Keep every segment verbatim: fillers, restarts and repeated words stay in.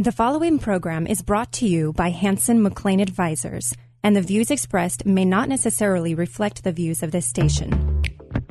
The following program is brought to you by Hanson McLean Advisors, and the views expressed may not necessarily reflect the views of this station.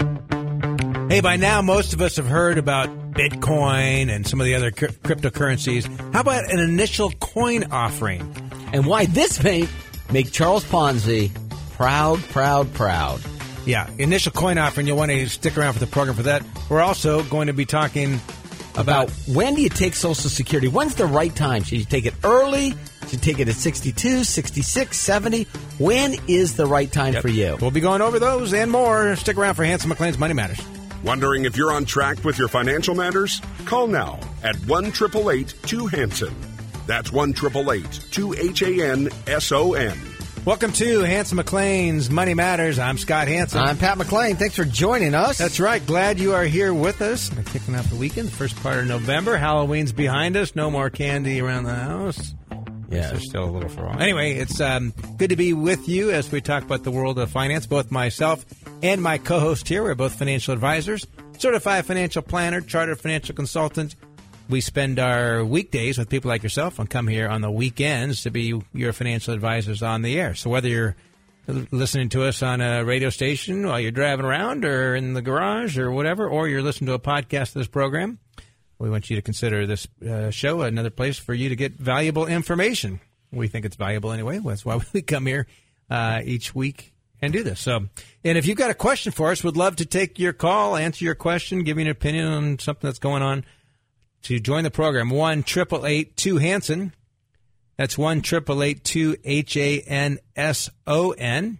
Hey, by now, most of us have heard about Bitcoin and some of the other cr- cryptocurrencies. How about an initial coin offering? And why this may make Charles Ponzi proud, proud, proud. Yeah, initial coin offering. You'll want to stick around for the program for that. We're also going to be talking about when do you take Social Security? When's the right time? Should you take it early? Should you take it at sixty-two, sixty-six, seventy? When is the right time yep. for you? We'll be going over those and more. Stick around for Hanson McLean's Money Matters. Wondering if you're on track with your financial matters? Call now at one eight eight eight two Hanson. That's one eight eight eight two H A N S O N. Welcome to Hanson McLean's Money Matters. I'm Scott Hanson. I'm Pat McLean. Thanks for joining us. That's right. Glad you are here with us. We're kicking off the weekend, the first part of November. Halloween's behind us. No more candy around the house. Yeah, there's still a little for all. Anyway, it's um, good to be with you as we talk about the world of finance. Both myself and my co-host here, we're both financial advisors, certified financial planner, chartered financial consultant. We spend our weekdays with people like yourself and come here on the weekends to be your financial advisors on the air. So whether you're listening to us on a radio station while you're driving around or in the garage or whatever, or you're listening to a podcast of this program, we want you to consider this uh, show another place for you to get valuable information. We think it's valuable anyway. That's why we come here uh, each week and do this. So, and if you've got a question for us, we'd love to take your call, answer your question, give you an opinion on something that's going on. To join the program, one eight eight eight two Hanson. That's one eight eight eight two H A N S O N.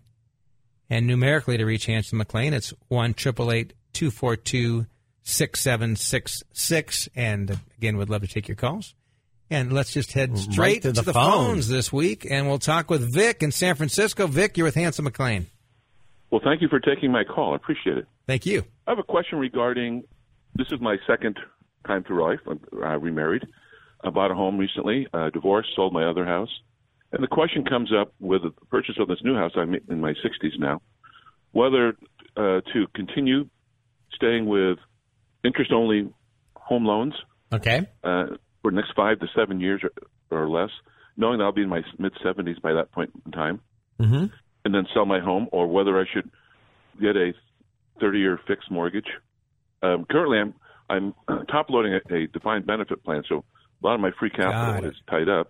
And numerically to reach Hanson McLean, it's one eight eight eight two four two six seven six six. And again, we'd love to take your calls. And let's just head straight right to, to the, the phone. phones this week. And we'll talk with Vic in San Francisco. Vic, you're with Hanson McLean. Well, thank you for taking my call. I appreciate it. Thank you. I have a question regarding, this is my second time through life. I remarried. I bought a home recently, uh, divorced, sold my other house. And the question comes up with the purchase of this new house. I'm in my sixties now, whether uh, to continue staying with interest-only home loans okay. uh, for the next five to seven years or, or less, knowing that I'll be in my mid-seventies by that point in time, mm-hmm. and then sell my home, or whether I should get a thirty-year fixed mortgage. Um, currently, I'm I'm top-loading a, a defined benefit plan, so a lot of my free capital is tied up.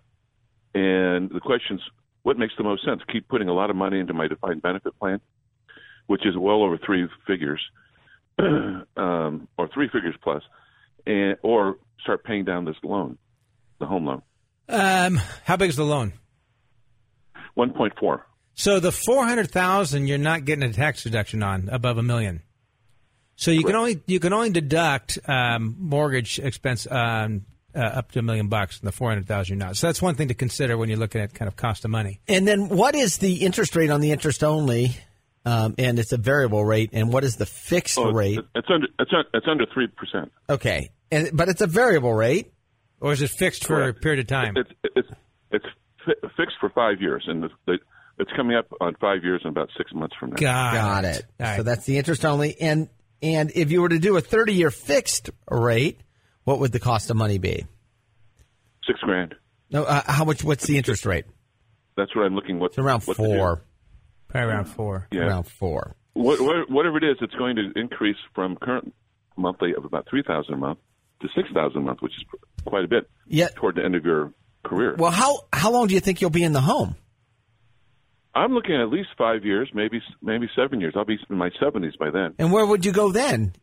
And the question is, what makes the most sense? Keep putting a lot of money into my defined benefit plan, which is well over three figures, um, or three figures plus, and or start paying down this loan, the home loan. Um, how big is the loan? one point four. So the four hundred thousand dollars you're not getting a tax deduction on above a million. So you can only you can only deduct um, mortgage expense um, uh, up to a million bucks, and the four hundred thousand you're not. So that's one thing to consider when you're looking at kind of cost of money. And then what is the interest rate on the interest only? Um, and it's a variable rate. And what is the fixed oh, rate? It's under it's it's under three percent. Okay, and but it's a variable rate, or is it fixed for Correct. a period of time? It's it's it's fi- fixed for five years, and the, the, it's coming up on five years in about six months from now. Got, Got it. it. Right. So that's the interest only. And And if you were to do a thirty-year fixed rate, what would the cost of money be? Six grand. No, uh, how much? What's the interest rate? That's what I'm looking. What? It's around what four. Probably around four. Yeah. Around four. What, what, whatever it is, it's going to increase from current monthly of about three thousand a month to six thousand a month, which is quite a bit. Yeah. Toward the end of your career. Well, how how long do you think you'll be in the home? I'm looking at at least five years, maybe maybe seven years. I'll be in my seventies by then. And where would you go then?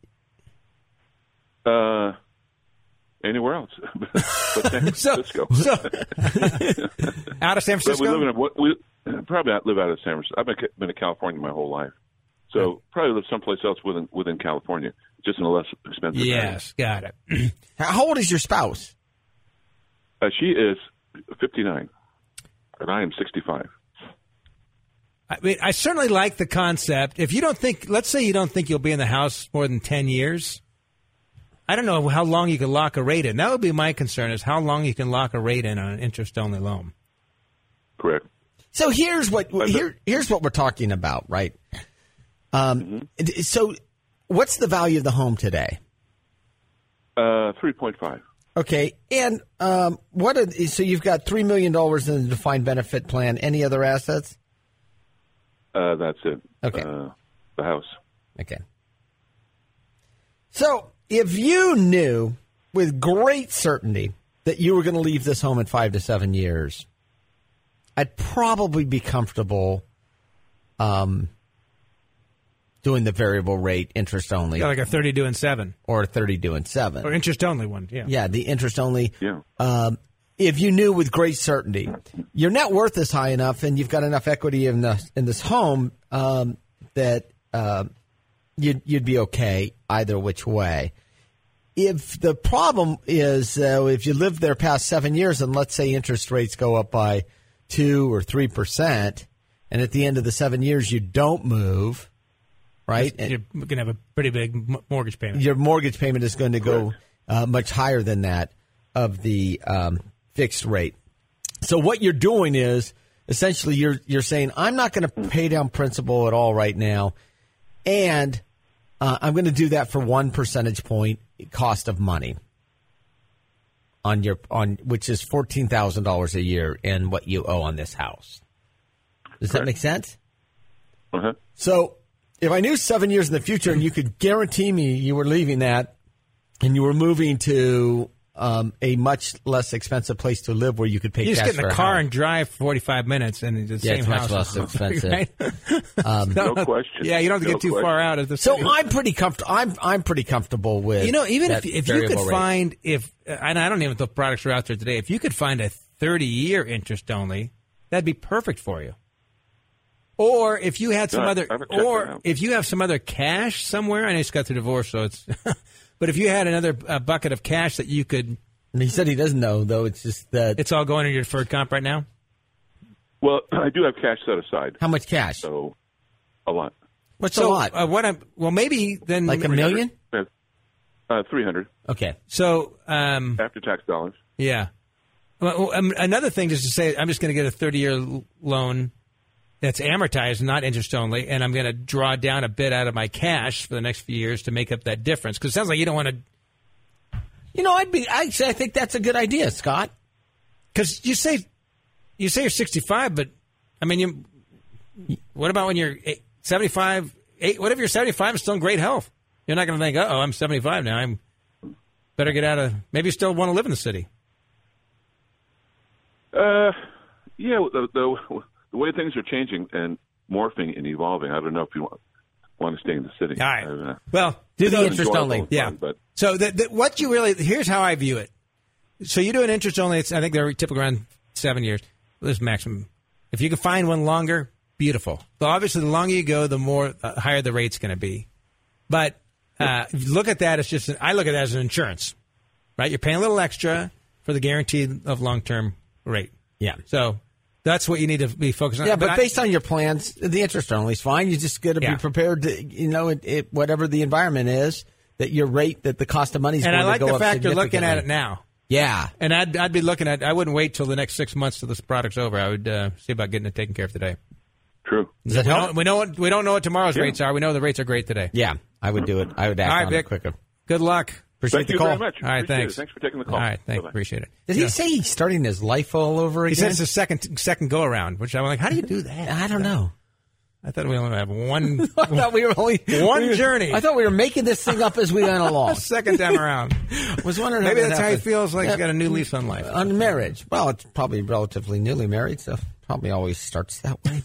Uh, anywhere else. But San Francisco. So, so out of San Francisco? But we live in a, we probably not live out of San Francisco. I've been, been in California my whole life. So okay. probably live someplace else within within California, just in a less expensive Yes, area. got it. How old is your spouse? Uh, she is fifty-nine, and I am sixty-five. I mean, I certainly like the concept. If you don't think, let's say you don't think you'll be in the house more than ten years, I don't know how long you can lock a rate in. That would be my concern, is how long you can lock a rate in on an interest-only loan. Correct. So here's what here, here's what we're talking about, right? Um, mm-hmm. So what's the value of the home today? Uh, three point five. Okay, and um, what? Are, so you've got three million dollars in the defined benefit plan. Any other assets? Uh, that's it. Okay. Uh, the house. Okay. So if you knew with great certainty that you were going to leave this home in five to seven years, I'd probably be comfortable um, doing the variable rate interest only. Yeah, like a thirty doing seven. Or a thirty doing seven. Or interest only one, yeah. Yeah, the interest only. Yeah. Um, if you knew with great certainty, your net worth is high enough and you've got enough equity in, the, in this home um, that uh, you'd, you'd be okay either which way. If the problem is uh, if you live there past seven years and let's say interest rates go up by two or three percent, and at the end of the seven years you don't move, right? You're going to have a pretty big mortgage payment. Your mortgage payment is going to go uh, much higher than that of the um, fixed rate. So what you're doing is essentially you're you're saying I'm not going to pay down principal at all right now, and uh, I'm going to do that for one percentage point cost of money on your on which is fourteen thousand dollars a year in what you owe on this house. Does Correct. That make sense? Uh-huh. So if I knew seven years in the future and you could guarantee me you were leaving that and you were moving to um, a much less expensive place to live where you could pay you cash just get in for the a car house. and drive for forty-five minutes and it's the yeah, same it's much house. less expensive. Right? um, no question. Yeah, you don't have to no get too question. far out of the so city. I'm pretty comfortable. I'm I'm pretty comfortable with you know even that if if you could variable rate. find if and I don't even know if the products are out there today. If you could find a thirty-year interest only, that'd be perfect for you. Or if you had some No, other, or if you have some other cash somewhere, I know you just got through divorce, so it's. But if you had another uh, bucket of cash that you could, and he said he doesn't know though. It's just that it's all going in your deferred comp right now. Well, I do have cash set aside. How much cash? So, a lot. What's so, a lot? Uh, what? I'm, well, maybe then like a million. Uh, three hundred. Okay. So um, after tax dollars. Yeah. Well, um, another thing, just to say, I'm just going to get a thirty-year l- loan. That's amortized, not interest only, and I'm going to draw down a bit out of my cash for the next few years to make up that difference. Because it sounds like you don't want to. You know, I'd be. Actually, I think that's a good idea, Scott. Because you say, you say you're sixty-five, but I mean, you. What about when you're seventy-five? Eight, what if you're seventy-five and still in great health? You're not going to think, "Uh oh, I'm seventy-five now. I'm better get out of." Maybe you still want to live in the city. Uh, yeah. The, the The way things are changing and morphing and evolving, I don't know if you want, want to stay in the city. All right. Uh, well, do the interest only. Yeah. Fun, but so the, the, what you really, here's how I view it. So you do an interest only, it's, I think they're typically around seven years. This maximum. If you can find one longer, beautiful. But obviously, the longer you go, the more uh, higher the rate's going to be. But uh, if you look at that as just, an, I look at that as an insurance, right? You're paying a little extra for the guarantee of long-term rate. Yeah. So that's what you need to be focused on. Yeah, but, but based I, on your plans, the interest only is fine. You just got to yeah. be prepared to, you know, it, it, whatever the environment is, that your rate, that the cost of money is and going I like to go the up fact you're looking at significantly. it now. Yeah. And I'd I'd be looking at. I wouldn't wait till the next six months till this product's over. I would uh, see about getting it taken care of today. True. Does that we help? Don't, we know what we don't know what tomorrow's Yeah. rates are. We know the rates are great today. Yeah, I would do it. I would act All right, on Vic. it quicker. Good luck. Appreciate Thank the you call. very much. All right, Appreciate thanks. it. Thanks for taking the call. All right, thanks. Bye-bye. Appreciate it. Did Yeah. he say he's starting his life all over He again? said it's the second second go around, which I'm like, how do you do that? I don't know. I thought we only have one I thought we were only one we were- journey. I thought we were making this thing up as we went along. second time around. Was wondering Maybe how that's that how he happened. feels like Yeah. he's got a new lease on life. On marriage. Well, it's probably relatively newly married, so probably always starts that way.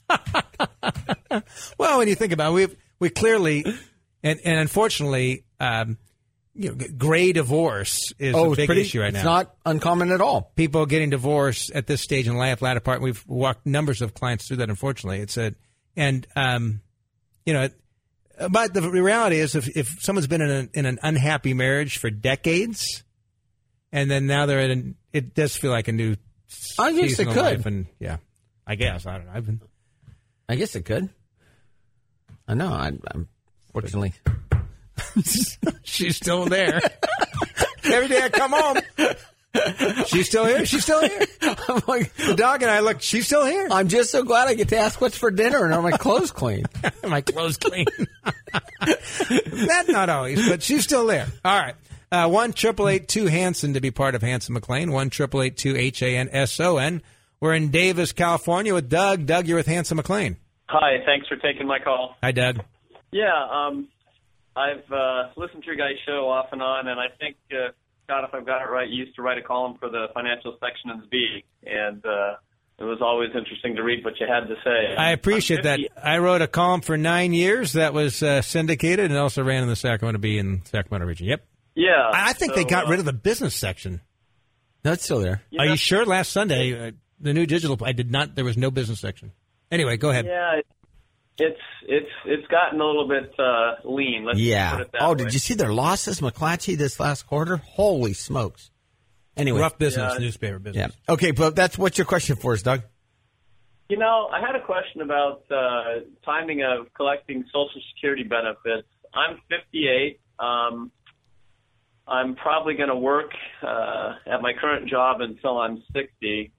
Well, when you think about it, we we clearly and and unfortunately, um, you know, gray divorce is oh, a it's big pretty, issue right it's now. not uncommon at all. People getting divorced at this stage in life, latter part. We've walked numbers of clients through that. Unfortunately, it's a and um, you know, but the reality is, if if someone's been in, a, in an unhappy marriage for decades, and then now they're in, an, it does feel like a new. I guess season it of could. life, and yeah, I guess I don't know. I've been. I guess it could. I know. I, I'm fortunately. She's still there. Every day I come home, she's still here. She's still here. I'm like, The dog and I look. She's still here. I'm just so glad I get to ask what's for dinner and are my clothes clean. My clothes clean. That's not always, but she's still there. All right. Uh, one triple eight two Hanson to be part of Hanson McClain. One triple eight two H A N S O N. We're in Davis, California with Doug. Doug, you're with Hanson McClain. Hi, thanks for taking my call. Hi, Doug. Yeah, um, I've uh, listened to your guys' show off and on, and I think, uh, Scott, if I've got it right, you used to write a column for the financial section of the Bee, and uh, it was always interesting to read what you had to say. I appreciate that. I wrote a column for nine years that was uh, syndicated and also ran in the Sacramento Bee in Sacramento region. Yep. Yeah. I think so, they got uh, rid of the business section. No, it's still there. Are you sure? Last Sunday, uh, the new digital, I did not, there was no business section. Anyway, go ahead. Yeah, it's it's it's gotten a little bit uh, lean. Let's yeah. put it that oh, way. did you see their losses, McClatchy, this last quarter? Holy smokes. Anyway. Rough business, Yeah. newspaper business. Yeah. Okay, but that's what's your question for us, Doug? You know, I had a question about uh, timing of collecting Social Security benefits. I'm fifty-eight. Um, I'm probably going to work uh, at my current job until I'm sixty,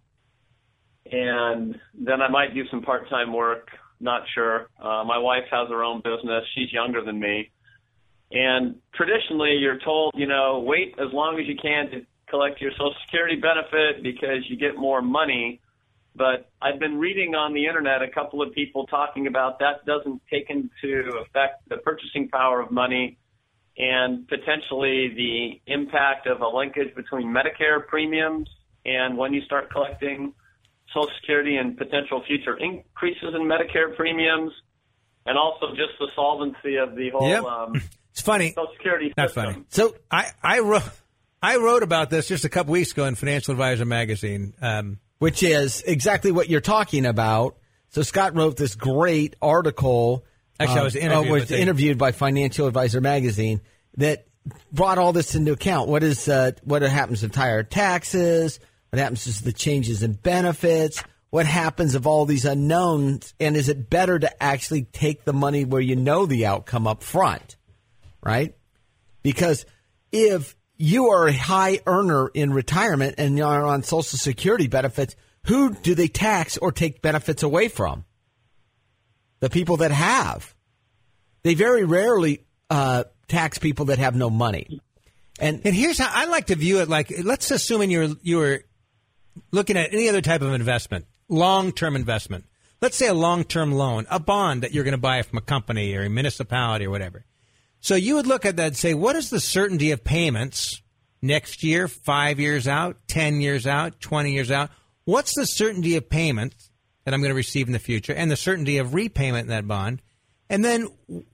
and then I might do some part-time work. Not sure. Uh, my wife has her own business. She's younger than me. And traditionally, you're told, you know, wait as long as you can to collect your Social Security benefit because you get more money. But I've been reading on the Internet a couple of people talking about that doesn't take into effect the purchasing power of money and potentially the impact of a linkage between Medicare premiums and when you start collecting Social Security and potential future increases in Medicare premiums, and also just the solvency of the whole Yep. um, It's funny. Social Security Not system. funny. So I, I wrote I wrote about this just a couple weeks ago in Financial Advisor magazine. Um, Which is exactly what you're talking about. So Scott wrote this great article. Actually, I was uh, interviewed uh, was with a- interviewed by Financial Advisor magazine that brought all this into account. What is uh, what happens to higher taxes? What happens to the changes in benefits? What happens of all these unknowns? And is it better to actually take the money where you know the outcome up front, right? Because if you are a high earner in retirement and you're on Social Security benefits, who do they tax or take benefits away from? The people that have. They very rarely uh, tax people that have no money. And and here's how I like to view it. Like, let's assume you're you're looking at any other type of investment, long-term investment. Let's say a long-term loan, a bond that you're going to buy from a company or a municipality or whatever. So you would look at that and say, what is the certainty of payments next year, five years out, ten years out, twenty years out? What's the certainty of payments that I'm going to receive in the future and the certainty of repayment in that bond? And then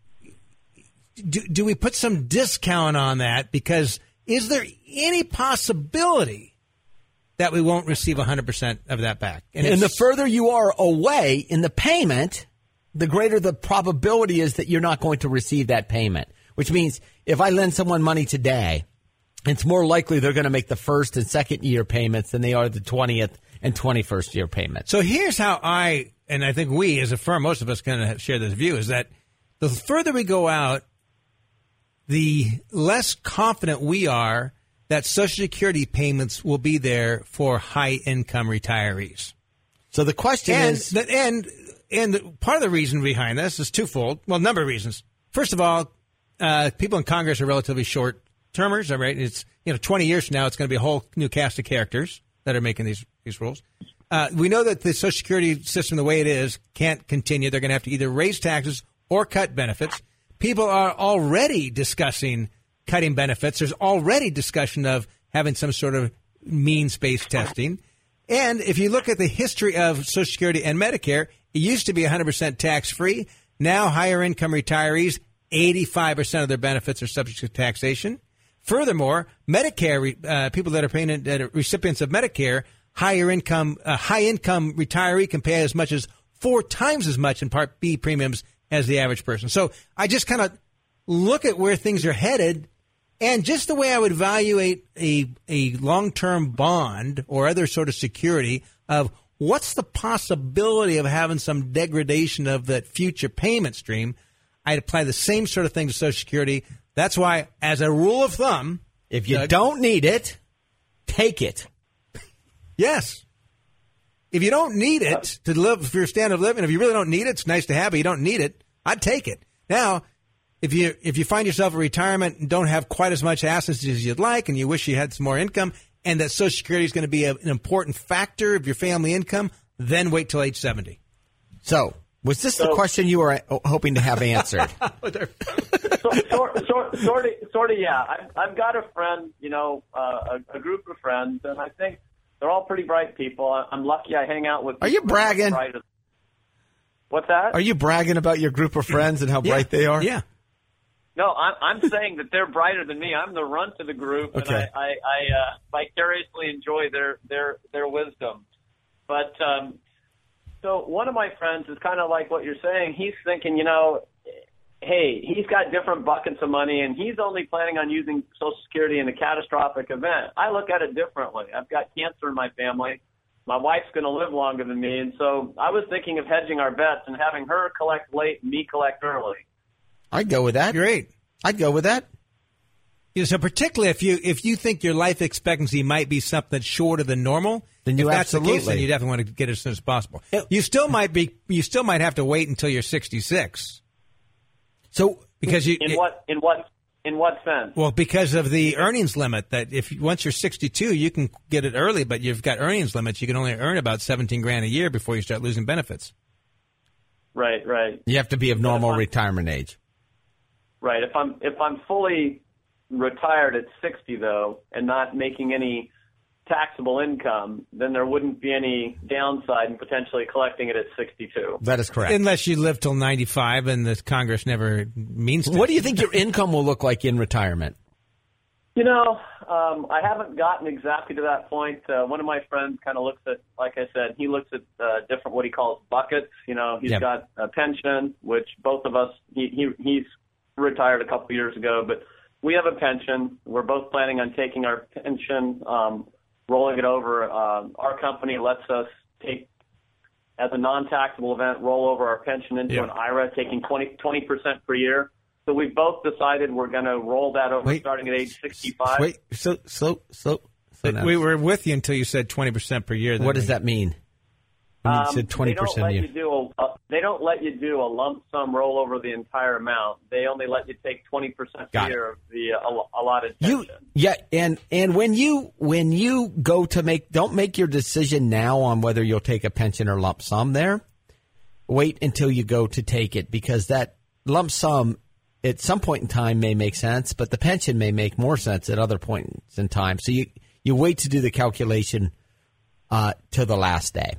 do, do we put some discount on that? Because is there any possibility that we won't receive one hundred percent of that back? And, and the further you are away in the payment, the greater the probability is that you're not going to receive that payment. Which means if I lend someone money today, it's more likely they're going to make the first and second year payments than they are the twentieth and twenty-first year payments. So here's how I, and I think we as a firm, most of us kind of share this view, is that the further we go out, the less confident we are that Social Security payments will be there for high-income retirees. So the question and, is... The, and, and part of the reason behind this is twofold. Well, a number of reasons. First of all, uh, people in Congress are relatively short-termers, right? It's, you know, twenty years from now, it's going to be a whole new cast of characters that are making these, these rules. Uh, we know that the Social Security system, the way it is, can't continue. They're going to have to either raise taxes or cut benefits. People are already discussing cutting benefits. There's already discussion of having some sort of means-based testing. And if you look at the history of Social Security and Medicare, it used to be one hundred percent tax-free. Now higher-income retirees, eighty-five percent of their benefits are subject to taxation. Furthermore, Medicare, uh, people that are paying that are recipients of Medicare, higher income, uh, high-income retiree can pay as much as four times as much in Part B premiums as the average person. So I just kind of look at where things are headed. And just the way I would evaluate a a long-term bond or other sort of security of what's the possibility of having some degradation of that future payment stream, I'd apply the same sort of thing to Social Security. That's why, as a rule of thumb, if you uh, don't need it, take it. Yes. If you don't need it to live for your standard of living, if you really don't need it, it's nice to have, but you don't need it, I'd take it. Now, if you if you find yourself in retirement and don't have quite as much assets as you'd like, and you wish you had some more income, and that Social Security is going to be a, an important factor of your family income, then wait till age seventy. So, was this so, the question you were hoping to have answered? so, sort, sort, sort of, sort of, yeah. I've, I've got a friend, you know, uh, a, a group of friends, and I think they're all pretty bright people. I'm lucky I hang out with. Are you bragging? What's that? Are you bragging about your group of friends and how yeah. bright they are? Yeah. No, I'm, I'm saying that they're brighter than me. I'm the runt of the group, okay. and I, I, I uh, vicariously enjoy their, their, their wisdom. But um, so one of my friends is kind of like what you're saying. He's thinking, you know, hey, he's got different buckets of money, and he's only planning on using Social Security in a catastrophic event. I look at it differently. I've got cancer in my family. My wife's going to live longer than me, and so I was thinking of hedging our bets and having her collect late and me collect early. I'd go with that. Great. I'd go with that. You know, so particularly if you if you think your life expectancy might be something shorter than normal, then you if that's absolutely. the case, then you definitely want to get it as soon as possible. You still might be you still might have to wait until you're sixty-six. So because you in what in what in what sense? Well, because of the earnings limit that if once you're sixty-two, you can get it early, but you've got earnings limits. You can only earn about seventeen grand a year before you start losing benefits. Right, right. You have to be of normal retirement age. Right. If I'm if I'm fully retired at sixty though, and not making any taxable income, then there wouldn't be any downside in potentially collecting it at sixty-two. That is correct. Unless you live till ninety-five and the Congress never means to. What do you think your income will look like in retirement? You know, um, I haven't gotten exactly to that point. Uh, one of my friends kind of looks at, like I said, he looks at uh, different what he calls buckets. You know, he's yep. got a pension, which both of us, he, he he's retired a couple of years ago, but we have a pension. We're both planning on taking our pension, um, rolling it over. Um, our company lets us take, as a non-taxable event, roll over our pension into yeah. an I R A, taking twenty percent per year. So we've both decided we're going to roll that over wait, starting at age sixty-five. Wait, so, so, so. so we were with you until you said twenty percent per year. What does that mean? When you um, said twenty percent they don't let a year. you do a, a, they don't let you do a lump sum roll over the entire amount. They only let you take twenty percent per year of the uh, allotted pension. You, yeah, and and when you when you go to make, don't make your decision now on whether you'll take a pension or lump sum there. Wait until you go to take it, because that lump sum at some point in time may make sense, but the pension may make more sense at other points in time. So you, you wait to do the calculation uh, till the last day.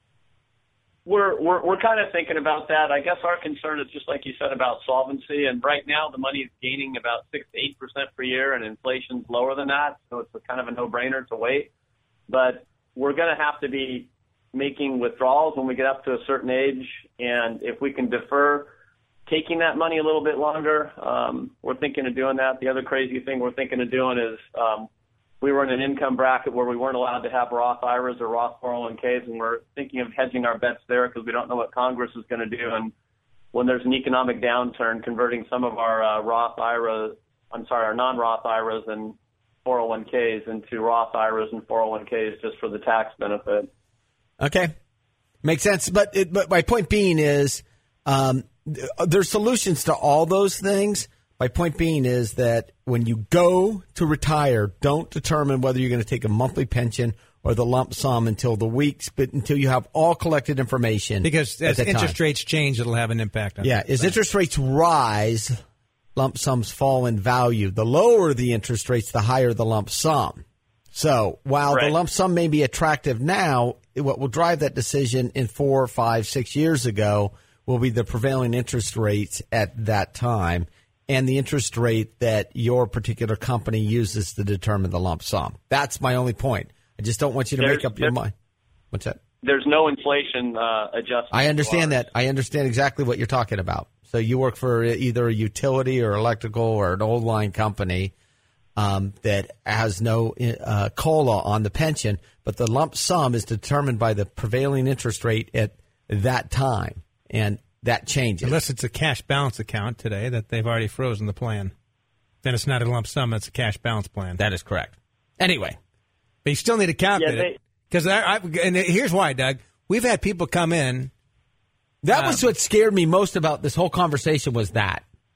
We're, we're we're kind of thinking about that. I guess our concern is just like you said about solvency, and right now the money is gaining about six to eight percent per year, and inflation's lower than that, so it's a kind of a no-brainer to wait. But we're going to have to be making withdrawals when we get up to a certain age, and if we can defer taking that money a little bit longer, um, we're thinking of doing that. The other crazy thing we're thinking of doing is um, we were in an income bracket where we weren't allowed to have Roth I R As or Roth four oh one Ks, and we're thinking of hedging our bets there because we don't know what Congress is going to do. And when there's an economic downturn, converting some of our uh, Roth I R As, I'm sorry, our non-Roth I R As and four oh one Ks into Roth I R As and four oh one Ks just for the tax benefit. Okay. Makes sense. But it, but my point being is um, there's solutions to all those things. My point being is that when you go to retire, don't determine whether you're going to take a monthly pension or the lump sum until the weeks, but until you have all collected information. Because as interest rates change, it'll have an impact on Yeah, that. as interest rates rise, lump sums fall in value. The lower the interest rates, the higher the lump sum. So while right. the lump sum may be attractive now, what will drive that decision in four, five, six years ago will be the prevailing interest rates at that time and the interest rate that your particular company uses to determine the lump sum. That's my only point. I just don't want you to there's, make up your mind. What's that? There's no inflation uh, adjustment. I understand that. I understand exactly what you're talking about. So you work for either a utility or electrical or an old line company um, that has no uh, COLA on the pension, but the lump sum is determined by the prevailing interest rate at that time, and that changes. Unless it's a cash balance account today that they've already frozen the plan. Then it's not a lump sum, it's a cash balance plan. That is correct. Anyway. But you still need to calculate yeah, they, it. Because I, I, and here's why, Doug. We've had people come in. That um, was what scared me most about this whole conversation was that.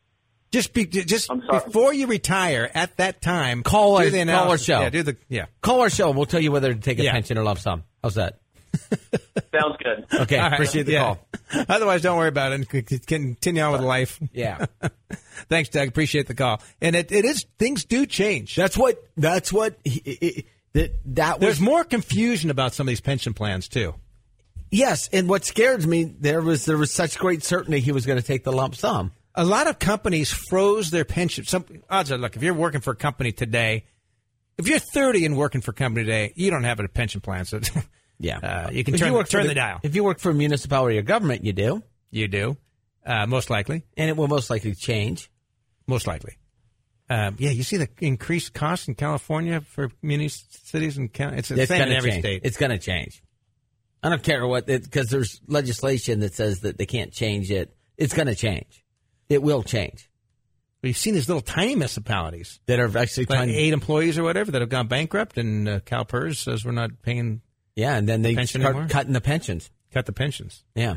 Just be, just I'm sorry. before you retire, at that time, Call do our- the call analysis. our show. Yeah, do the yeah. Call our show. We'll tell you whether to take a Yeah. pension or lump sum. How's that? Sounds good. Okay, All right. appreciate the Yeah. call. Otherwise, don't worry about it. And c- continue on with life. Yeah. Thanks, Doug. Appreciate the call. And it, it is things do change. That's what, that's what, he, he- that, that was. There's more confusion about some of these pension plans too. Yes, and what scares me, there was there was such great certainty he was going to take the lump sum. A lot of companies froze their pension. Some odds are, look, if you're working for a company today, if you're thirty and working for a company today, you don't have a pension plan, so Yeah. uh, you can If turn, you work turn for the, dial. If you work for a municipality or government, you do. You do, uh, most likely, And it will most likely change. most likely. Um, yeah, you see the increased costs in California for muni cities and counties. It's the It's same in gonna every change. state. It's going to change. I don't care what, because there's legislation that says that they can't change it. It's going to change. It will change. We've seen these little tiny municipalities, That are actually like trying. eight employees or whatever, that have gone bankrupt, and uh, CalPERS says we're not paying, Yeah, and then they pension start anymore? cutting the pensions. cut the pensions. Yeah.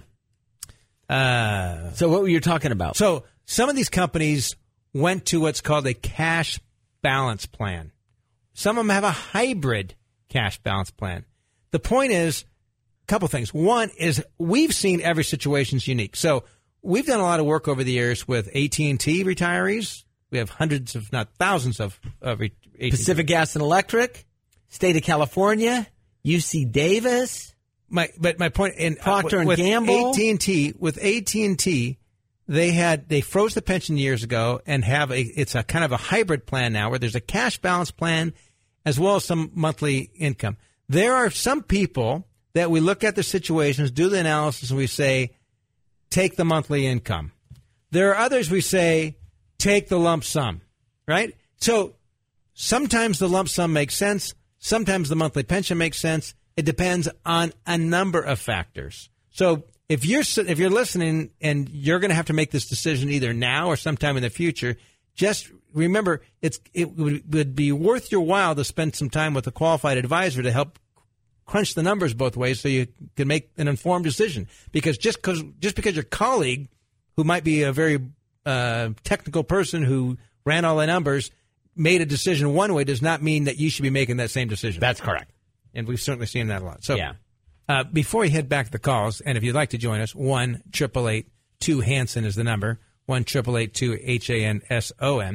Uh, So what were you talking about? so some of these companies went to what's called a cash balance plan. Some of them have a hybrid cash balance plan. The point is, a couple things. One is we've seen every situation's unique. So we've done a lot of work over the years with A T and T retirees. We have hundreds, if not thousands, of, of A T and T. Pacific Gas and Electric, State of California, U C Davis. My, but my point in Procter uh, and with Gamble. A T and T with A T and T, they had they froze the pension years ago and have a it's a kind of a hybrid plan now where there's a cash balance plan as well as some monthly income. There are some people that we look at the situations, do the analysis, and we say, take the monthly income. There are others we say, take the lump sum, right? So sometimes the lump sum makes sense. Sometimes the monthly pension makes sense. It depends on a number of factors. So if you're if you're listening and you're going to have to make this decision either now or sometime in the future, just remember it's it would, would be worth your while to spend some time with a qualified advisor to help crunch the numbers both ways so you can make an informed decision. Because just because just because your colleague, who might be a very uh, technical person who ran all the numbers, made a decision one way does not mean that you should be making that same decision. That's correct. And we've certainly seen that a lot. So Yeah. uh, before we head back to the calls, and if you'd like to join us, one triple eight two Hanson is the number, one triple eight two H A N S O N.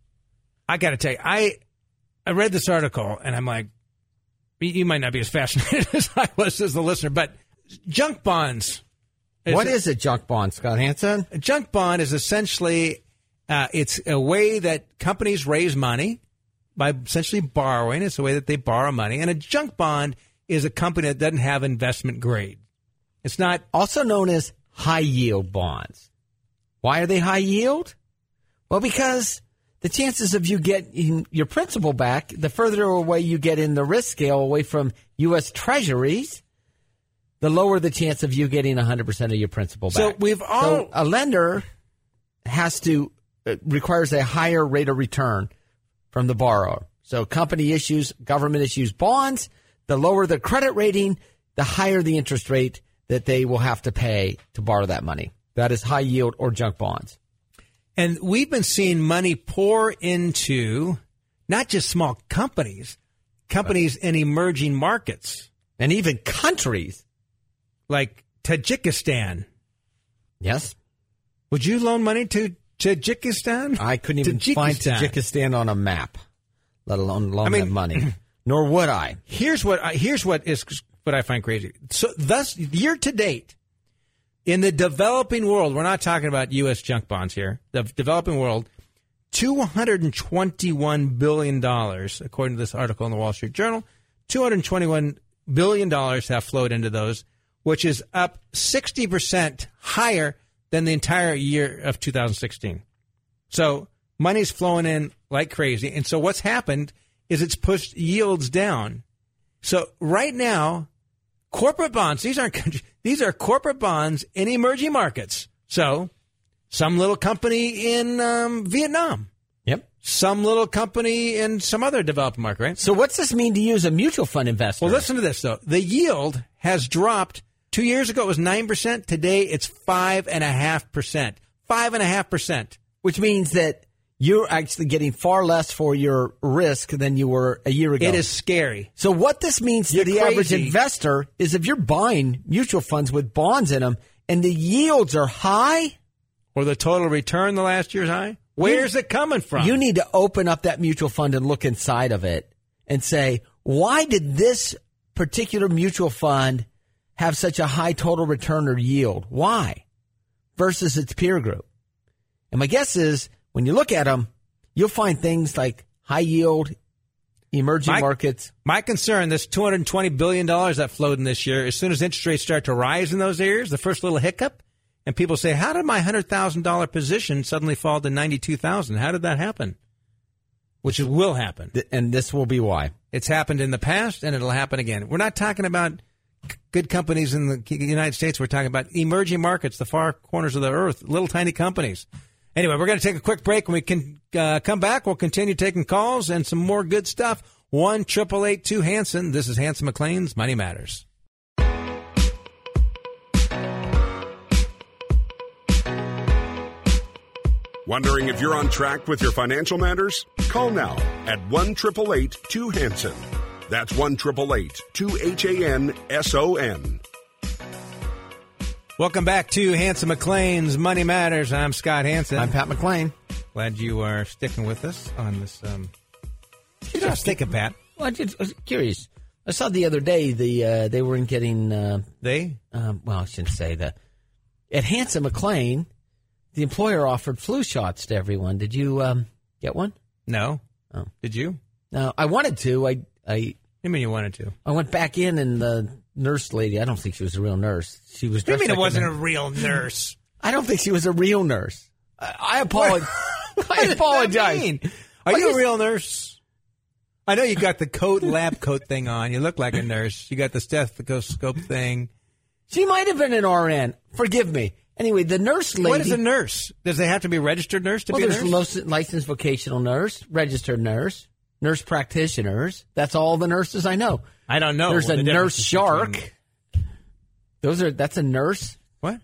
I got to tell you, I I read this article, and I'm like, you might not be as fascinated as I was as the listener, but junk bonds. What is a junk bond, Scott Hansen? A junk bond is essentially uh, it's a way that companies raise money by essentially borrowing. It's a way that they borrow money. And a junk bond is a company that doesn't have investment grade. It's not. Also known as high yield bonds. Why are they high yield? Well, because the chances of you getting your principal back, the further away you get in the risk scale away from U S Treasuries, the lower the chance of you getting one hundred percent of your principal back. So we've all. So a lender has to, uh, requires a higher rate of return from the borrower. So company issues, government issues bonds. The lower the credit rating, the higher the interest rate that they will have to pay to borrow that money. That is high yield or junk bonds. And we've been seeing money pour into not just small companies, companies in emerging markets. And even countries. Like Tajikistan. Yes. Would you loan money to Tajikistan? I couldn't even find Tajikistan on a map, let alone loan I mean, them money. Nor would I. Here's what I, here's what is what I find crazy. So, thus, year to date, in the developing world, we're not talking about U S junk bonds here. The developing world, two hundred twenty-one billion dollars, according to this article in the Wall Street Journal, two hundred twenty-one billion dollars have flowed into those, which is up sixty percent higher than the entire year of two thousand sixteen. So money's flowing in like crazy. And so what's happened is it's pushed yields down. So right now, corporate bonds, these aren't country, these are corporate bonds in emerging markets. So some little company in um, Vietnam. Yep. Some little company in some other developed market, right? So what's this mean to you as a mutual fund investor? Well, listen to this, though. The yield has dropped. Two years ago, it was nine percent. Today, it's five point five percent. five point five percent which means that you're actually getting far less for your risk than you were a year ago. It is scary. So what this means You're to the crazy. average investor is if you're buying mutual funds with bonds in them and the yields are high, Or the total return the last year's high? Where's it coming from? you need to open up that mutual fund and look inside of it and say, why did this particular mutual fund have such a high total return or yield? Why? Versus its peer group. And my guess is when you look at them, you'll find things like high yield, emerging My- markets. My concern, this two hundred twenty billion dollars that flowed in this year, as soon as interest rates start to rise in those areas, the first little hiccup, and people say, how did my one hundred thousand dollars position suddenly fall to ninety-two thousand dollars? How did that happen? Which it will happen. Th- And this will be why. It's happened in the past, and it'll happen again. We're not talking about c- good companies in the United States. We're talking about emerging markets, the far corners of the earth, little tiny companies. Anyway, we're going to take a quick break. When we can uh, come back, we'll continue taking calls and some more good stuff. one eight eight eight two Hanson. This is Hanson McClain's Money Matters. Wondering if you're on track with your financial matters? Call now at one eight eight eight two Hanson. That's one eight eight eight two H A N S O N. Welcome back to Hanson McClain's Money Matters. I'm Scott Hanson. I'm Pat McClain. Glad you are sticking with us on this. Um, you know, I was thinking, Pat. Well, I just I was curious. I saw the other day the uh, they weren't getting. Uh, They? um, well, I shouldn't say that. At Hanson McClain, the employer offered flu shots to everyone. Did you um, get one? No. Oh. Did you? No, I wanted to. I I You mean you wanted to? I went back in, and the nurse lady. I don't think she was a real nurse. She was. You dressed mean it like wasn't a nurse. real nurse? I don't think she was a real nurse. I, I apologize. What I does that apologize. mean? Are I you a just- real nurse? I know you got the coat, lab coat thing on. You look like a nurse. You got the stethoscope thing. She might have been an R N. Forgive me. Anyway, the nurse lady. What is a nurse? Does they have to be a registered nurse to Well, be a there's nurse? lo- licensed vocational nurse, registered nurse, nurse practitioners. That's all the nurses I know. I don't know. There's what a the nurse difference is shark. between- Those are. That's a nurse. What?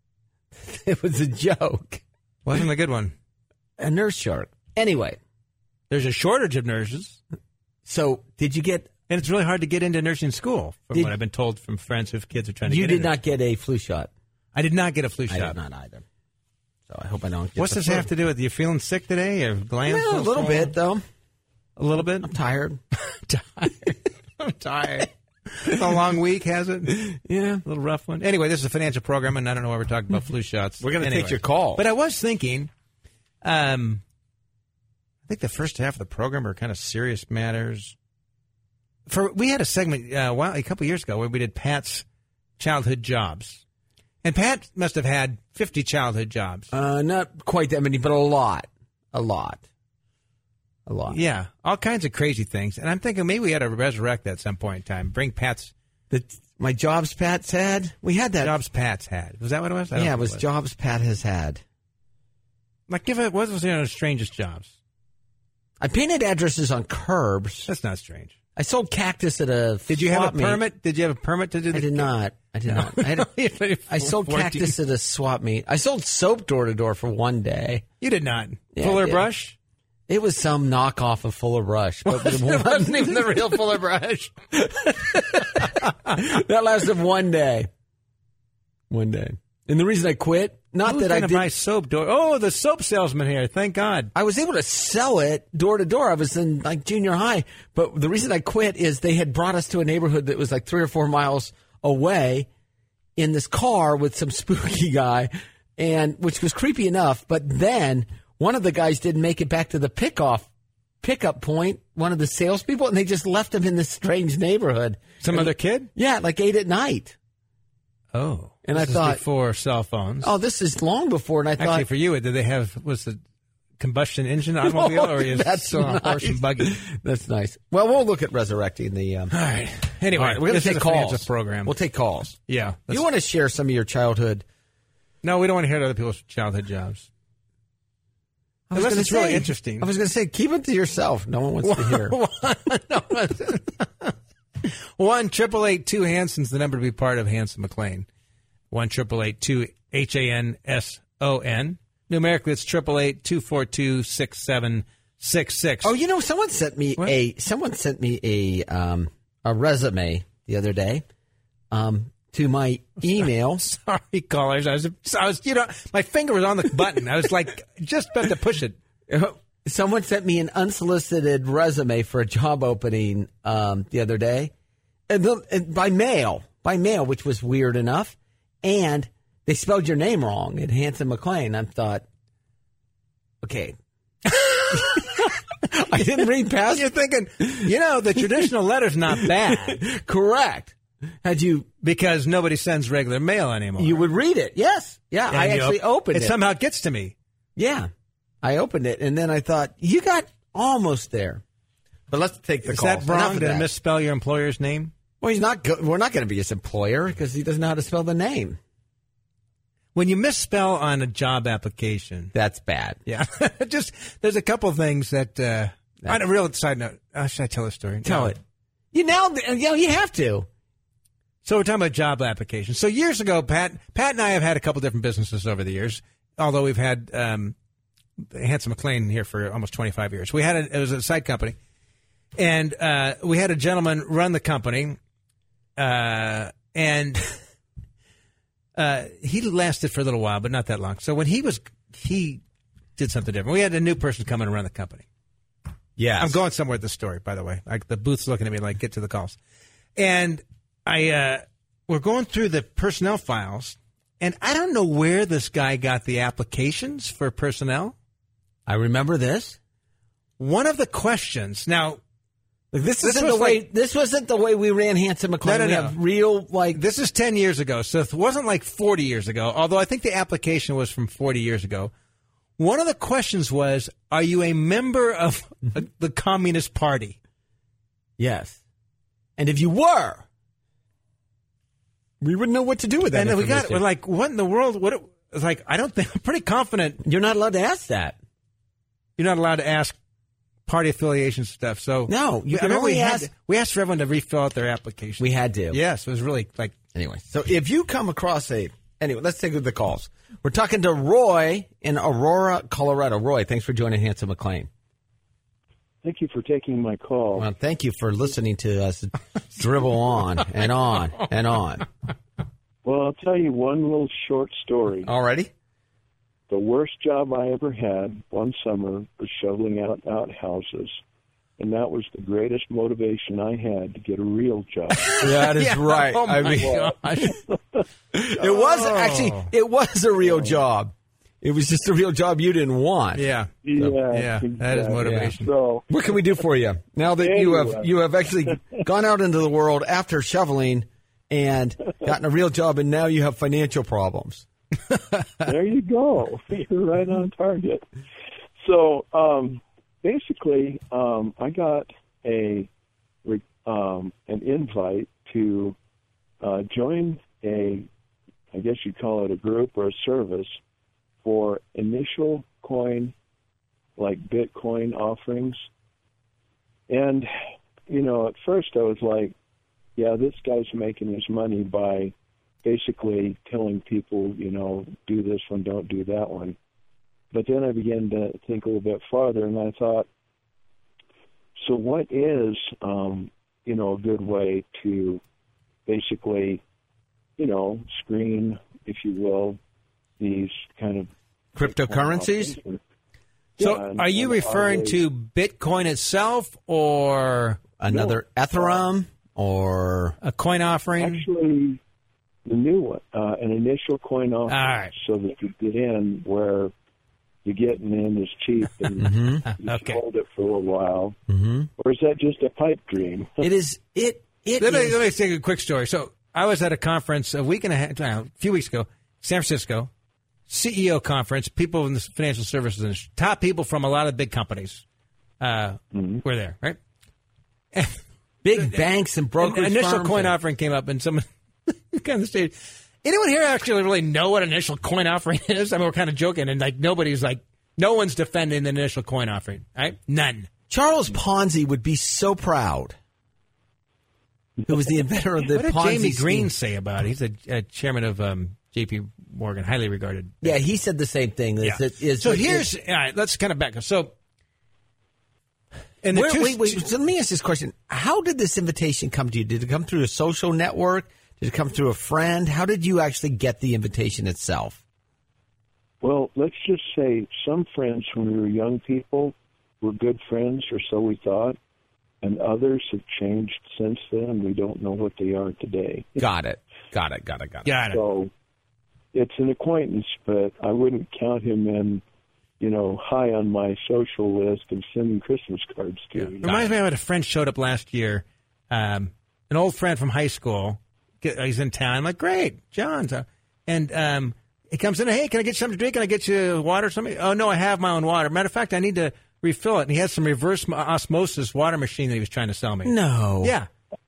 It was a joke. Wasn't a good one. A nurse shark. Anyway, There's a shortage of nurses, so did you get? and it's really hard to get into nursing school, from Did- what I've been told from friends whose kids are trying to You get did in it. not get a flu shot. I did not get a flu I shot. did not either. So I hope I don't. Get What's the this flu. have to do with you feeling sick today? Your glands? Well, a feel little swollen? bit though. A little bit. I'm tired. tired. I'm tired. It's a long week, has it? Yeah. A little rough one. Anyway, this is a financial program, and I don't know why we're talking about flu shots. We're gonna Anyway. take your call. But I was thinking, um, I think the first half of the program are kind of serious matters. For we had a segment uh, well, a couple years ago where we did Pat's childhood jobs, and Pat must have had fifty childhood jobs. Uh, not quite that many, but a lot. A lot. A lot. Yeah, all kinds of crazy things. And I'm thinking maybe we had to resurrect that at some point in time. Bring Pat's The, my jobs Pat's had. We had that. jobs Pat's had. Was that what it was? I don't Yeah, it think was jobs Pat has had. Like, give it, what was you know, the strangest jobs? I painted addresses on curbs. That's not strange. I sold cactus at a. Did you have swap a meet. permit? Did you have a permit to do I the did not. I did not. I, had a, I sold fourteen cactus at a swap meet. I sold soap door to door for one day. You did not. Yeah, Fuller I did. Brush? It was some knockoff of Fuller Brush, but it wasn't even the real Fuller Brush. That lasted one day. One day. And the reason I quit, not Who's that I gonna did. buy soap door? Oh, the soap salesman here. Thank God. I was able to sell it door to door. I was in like junior high. But the reason I quit is they had brought us to a neighborhood that was like three or four miles away in this car with some spooky guy, and which was creepy enough. But then one of the guys didn't make it back to the pickoff pickup point, one of the salespeople, and they just left him in this strange neighborhood. Some And other he- kid? Yeah, like eight at night. Oh. And This I is thought- before cell phones. Oh, this is long before, and I Actually, thought for you, did they have, was the combustion engine automobile or is that's still a horse nice. and buggy? That's nice. Well, we'll look at resurrecting the. Um, All right. Anyway, All right, we're going this to is take a financial calls. program. We'll take calls. yeah. You want to share some of your childhood? no, we don't want to hear other people's childhood jobs. I was Unless gonna it's really say- interesting. I was going to say, keep it to yourself. No one wants to hear. One triple eight two Hanson's the number to be part of Hanson McClain. One triple eight two H A N S O N. Numerically, it's eight eight eight, two four two, six seven six six. Oh, you know, someone sent me What? a someone sent me a um, a resume the other day um, to my email. Sorry, callers. I was, I was, you know, my finger was on the button. I was like, just about to push it. Someone sent me an unsolicited resume for a job opening um, the other day, and, the, and by mail, by mail, which was weird enough. And they spelled your name wrong at Hanson McClain. I thought, okay. I didn't read past. You're thinking, you know, the traditional letter's not bad. Correct. Had you, because nobody sends regular mail anymore. you would read it. Yes. Yeah. And I you actually op- opened it. It somehow gets to me. Yeah. I opened it, and then I thought, you got almost there. But let's take the Is call. that wrong to misspell your employer's name? Well, he's not. Go- we're not going to be his employer because he doesn't know how to spell the name. When you misspell on a job application, That's bad. yeah, just there's a couple things that. Uh, on a real side note, oh, should I tell a story? Tell No. it. You now, you know, you have to. So we're talking about job applications. So years ago, Pat, Pat and I have had a couple different businesses over the years. Although we've had um, Hanson McClain here for almost twenty-five years, we had a, it was a side company, and uh, we had a gentleman run the company, uh, and. Uh, he lasted for a little while, but not that long. So when he was, he did something different. We had a new person come in and run the company. Yeah, I'm going somewhere with this story, by the way. Like the booth's looking at me like, get to the calls. And I, uh, we're going through the personnel files, and I don't know where this guy got the applications for personnel. I remember this. One of the questions, now, Like, this, This isn't was the way. like- this wasn't the way we ran Hanson McClain. No, no, we no. have real like. this is ten years ago, so it wasn't like forty years ago, although I think the application was from forty years ago. One of the questions was, are you a member of the Communist Party? Yes, and if you were, we wouldn't know what to do with that. And then we got, information. we're like, what in the world? What? It, it's like, I don't think, I'm pretty confident You're not allowed to ask that. you're not allowed to ask party affiliation stuff. So No, you we, can I remember only we had, ask- we asked for everyone to refill out their application. We had to. Yes, it was really like, Anyway, so if you come across a anyway, let's take the calls. We're talking to Roy in Aurora, Colorado. Roy, thanks for joining Hanson McClain. Thank you for taking my call. Well, thank you for listening to us dribble on and on and on. Well, I'll tell you one little short story. Already? The worst job I ever had one summer was shoveling out outhouses, and that was the greatest motivation I had to get a real job. That is Yeah. right. Oh, I my mean, gosh. it was Oh. actually it was a real job. It was just a real job you didn't want. Yeah. Yeah, Yeah, that is exactly. motivation. So, What can we do for you now that you have Anyway. you have actually gone out into the world after shoveling and gotten a real job, and now you have financial problems? there you go. You're right on target. So, um, basically, um, I got a re- um, an invite to uh, join a, I guess you'd call it a group or a service for initial coin, like Bitcoin offerings. And, you know, at first I was like, yeah, this guy's making his money by basically telling people, you know, do this one, don't do that one. But then I began to think a little bit farther, and I thought, so what is, um, you know, a good way to basically, you know, screen, if you will, these kind of Cryptocurrencies? So Yeah, and- are you and referring are they- to Bitcoin itself or Another Ethereum or a coin offering? Actually, the new one, uh, an initial coin offer, All right. so that you get in where you getting in is cheap and you Okay. hold it for a little while. mm-hmm. Or is that just a pipe dream? It is it it Let me, is- let me take a quick story. So I was at a conference a week and a half, no, a few weeks ago, San Francisco, C E O conference, people in the financial services industry, top people from a lot of big companies uh, were there, right? big banks and brokerage An initial firms coin and- offering came up, and someone got on the stage. Anyone here actually really know what an initial coin offering is? I mean, we're kind of joking, and like nobody's like, no one's defending the initial coin offering, right? None. Charles Ponzi would be so proud. Who was the inventor of the What did Ponzi Jamie scheme. Green say about it? He's a, a chairman of um, J P Morgan, highly regarded. Yeah, he said the same thing. Is Yeah. that- is so that- here's, all right, let's kind of back up. So, and the Where, two, wait, wait. So let me ask this question: how did this invitation come to you? Did it come through a social network? Did it come through a friend? How did you actually get the invitation itself? Well, let's just say some friends when we were young people were good friends, or so we thought, and others have changed since then. We don't know what they are today. Got it. Got it. Got it. Got it. got it. So it's an acquaintance, but I wouldn't count him in, you know, high on my social list of sending Christmas cards to. Yeah. Reminds me of a friend showed up last year, um, an old friend from high school. He's in town. I'm like, great, John. So- And um, he comes in, hey, can I get something to drink? Can I get you water or something? Oh, no, I have my own water. Matter of fact, I need to refill it. And he had some reverse osmosis water machine that he was trying to sell me. No. Yeah.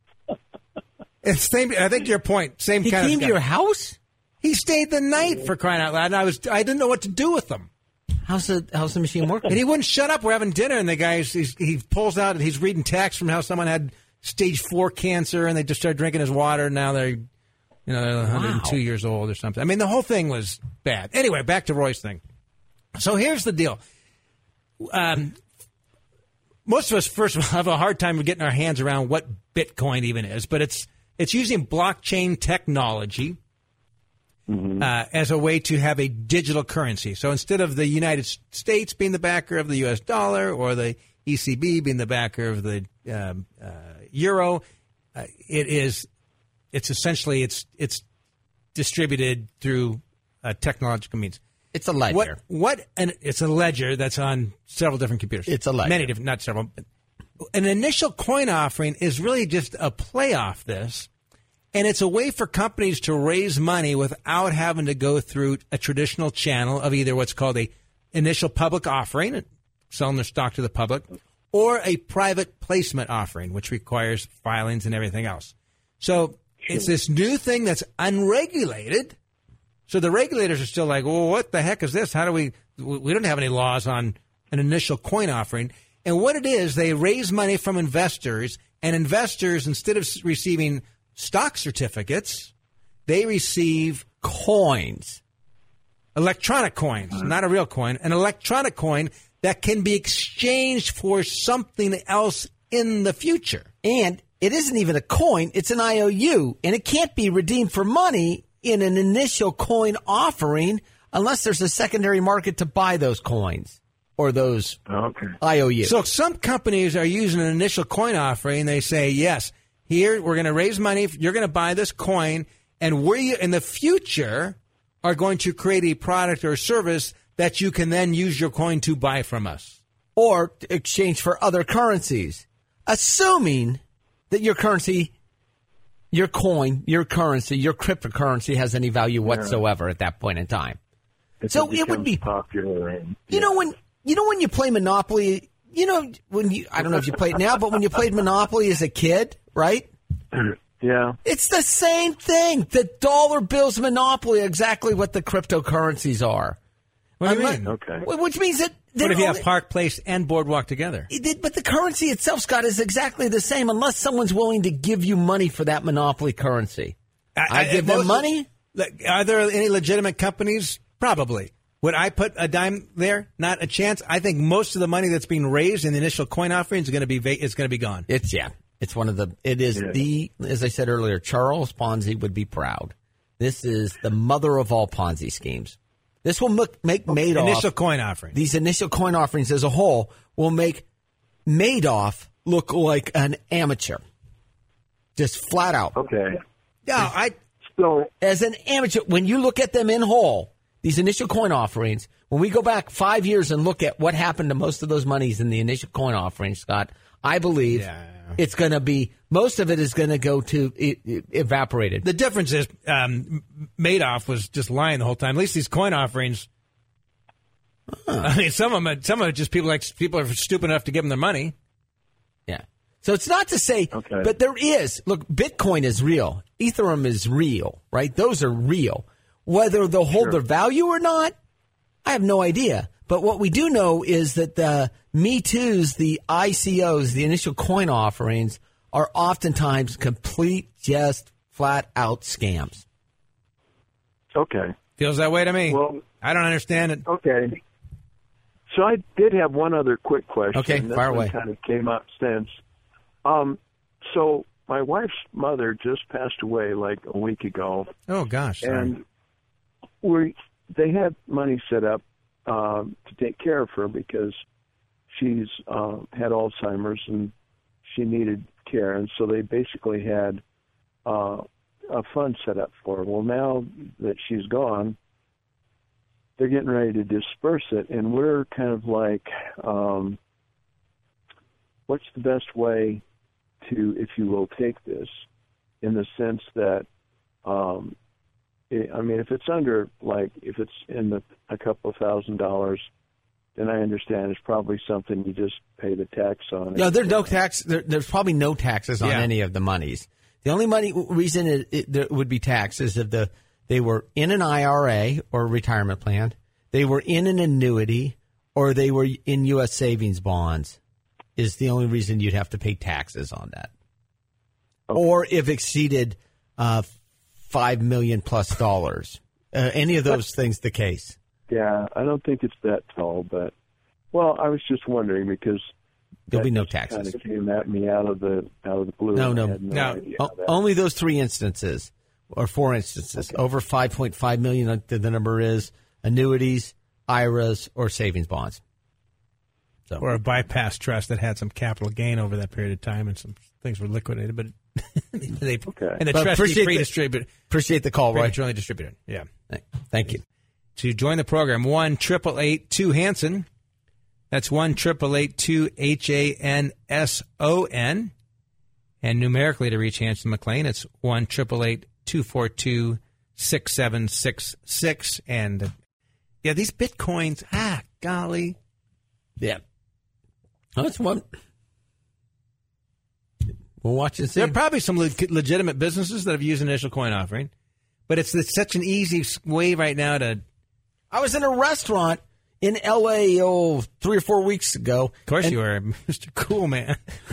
It's same. I think to your point, same He kind of came to guy. your house? He stayed the night for crying out loud. And I was, I didn't know what to do with him. How's the how's the machine working? And he wouldn't shut up. We're having dinner, and the guy he's, he's, he pulls out and he's reading texts from how someone had stage four cancer, and they just started drinking his water. And now they're, you know, they're one hundred two Wow. years old or something. I mean, the whole thing was bad. Anyway, back to Roy's thing. So here's the deal. Um, most of us first of all have a hard time getting our hands around what Bitcoin even is, but it's it's using blockchain technology. Mm-hmm. Uh, as a way to have a digital currency. So instead of the United States being the backer of the U S dollar or the E C B being the backer of the um, uh, euro, uh, it is it's essentially it's it's distributed through uh, technological means. It's a ledger. What what and it's a ledger that's on several different computers. It's a ledger. Many different, not several. An initial coin offering is really just a play off this. And it's a way for companies to raise money without having to go through a traditional channel of either what's called a initial public offering, selling their stock to the public, or a private placement offering, which requires filings and everything else. So sure. It's this new thing that's unregulated. So the regulators are still like, well, what the heck is this? How do we, we don't have any laws on an initial coin offering. And what it is, they raise money from investors, and investors, instead of receiving stock certificates, they receive coins, electronic coins, uh-huh. not a real coin, an electronic coin that can be exchanged for something else in the future. And it isn't even a coin, it's an I O U, and it can't be redeemed for money in an initial coin offering unless there's a secondary market to buy those coins or those okay. I O U. So some companies are using an initial coin offering. They say, yes, here, we're going to raise money. You're going to buy this coin, and we, in the future, are going to create a product or service that you can then use your coin to buy from us. Or exchange for other currencies, assuming that your currency, your coin, your currency, your cryptocurrency has any value whatsoever yeah. at that point in time. If so it, it would be popular. And, yeah. You know when you know when you play Monopoly. You know when you. I don't know if you play it now, but when you played Monopoly as a kid. Right? Yeah. It's the same thing. The dollar bills Monopoly, exactly what the cryptocurrencies are. What do you mean? Okay. Which means that... What if you only, have Park Place and Boardwalk together? It, but the currency itself, Scott, is exactly the same unless someone's willing to give you money for that Monopoly currency. I, I, I give them money? Are there any legitimate companies? Probably. Would I put a dime there? Not a chance. I think most of the money that's being raised in the initial coin offering is going to be is going to be gone. It's yeah. It's one of the. It is yeah. the. As I said earlier, Charles Ponzi would be proud. This is the mother of all Ponzi schemes. This will make, make Madoff. Initial coin offering. These initial coin offerings as a whole will make Madoff look like an amateur. Just flat out. Okay. Yeah, I. So as an amateur, when you look at them in whole, these initial coin offerings. When we go back five years and look at what happened to most of those monies in the initial coin offerings, Scott, I believe. Yeah. It's going to be, most of it is going to go to it, it, evaporated. The difference is um, Madoff was just lying the whole time. At least these coin offerings, huh. I mean, some of them, some of it just people like people are stupid enough to give them their money. Yeah. So it's not to say, okay. but there is, look, Bitcoin is real. Ethereum is real, right? Those are real. Whether they'll hold sure. their value or not, I have no idea. But what we do know is that the Me Too's, the I C Os, the initial coin offerings, are oftentimes complete, just flat-out scams. Okay. Feels that way to me. Well, I don't understand it. Okay. So I did have one other quick question. Okay, this fire one away. kind of came up since. Um, so my wife's mother just passed away like a week ago. Oh, gosh. Sorry. And we they had money set up um, to take care of her because she's uh, had Alzheimer's and she needed care. And so they basically had uh, a fund set up for her. Well, now that she's gone, they're getting ready to disperse it, and we're kind of like, um, what's the best way to, if you will, take this, in the sense that, um, it, I mean, if it's under, like, if it's in the, a couple of thousand dollars, then I understand it's probably something you just pay the tax on. No, there's no tax. There, there's probably no taxes on Yeah. any of the monies. The only money reason it, it there would be tax is if the they were in an I R A or retirement plan, they were in an annuity, or they were in U S savings bonds. Is the only reason you'd have to pay taxes on that, okay. Or if exceeded uh, five million plus dollars. Uh, any of those things the case? Yeah, I don't think it's that tall, but well, I was just wondering because there'll be no just taxes. Kind of came at me out of the out of the blue. No, no, I had no. no. idea O- how that- only those three instances, or four instances, Okay. over five point five million. uh, The number is annuities, I R As, or savings bonds. So, Or a bypass trust that had some capital gain over that period of time, and some things were liquidated, but they Okay. and the But trustee appreciate free the- distributed, appreciate the call, Roy. prematurely distributed. Yeah. Thank you. To join the program, one triple eight two Hanson. That's one triple eight two H A N S O N. And numerically to reach Hanson McLean, it's one triple eight two four two six seven six six. And uh, yeah, these bitcoins, ah, golly. Yeah. Oh, that's one. We'll watch and see. There are probably some le- legitimate businesses that have used initial coin offering, but it's, it's such an easy way right now to. I was in a restaurant in L A oh, three or four weeks ago. Of course, and you are, Mister Cool Man.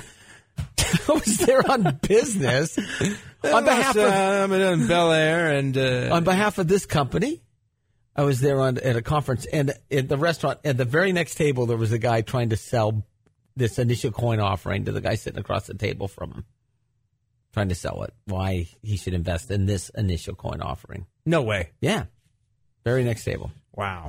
I was there on business on behalf uh, of I'm in Bel Air and uh, on behalf of this company. I was there on at a conference, and at the restaurant, at the very next table, there was a guy trying to sell this initial coin offering to the guy sitting across the table from him, trying to sell it. Why he should invest in this initial coin offering? no way. Yeah, very next table. Wow.